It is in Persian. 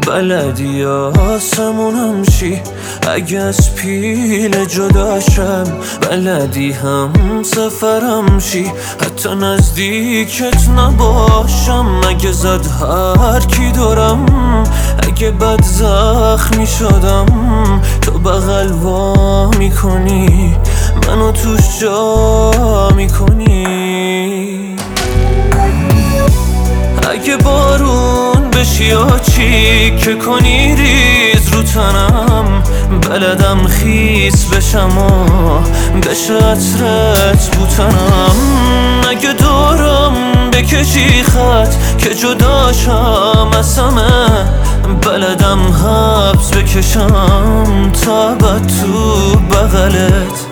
بلدی آسمونم شی اگه از پیل جداشم، بلدی هم سفرم شی حتی نزدیکت نباشم. اگه زد هر کی دارم، اگه بد زخمی شدم، تو بغل وا میکنی منو توش جا میکنی. اگه بارون بشی یا چی که کنی ریز رو تنم، بلدم خیس بشم و بشه عطرت بوتنم. اگه دورم بکشی خط که جداشم از همه، بلدم حبس بکشم تا ابد تو بغلت.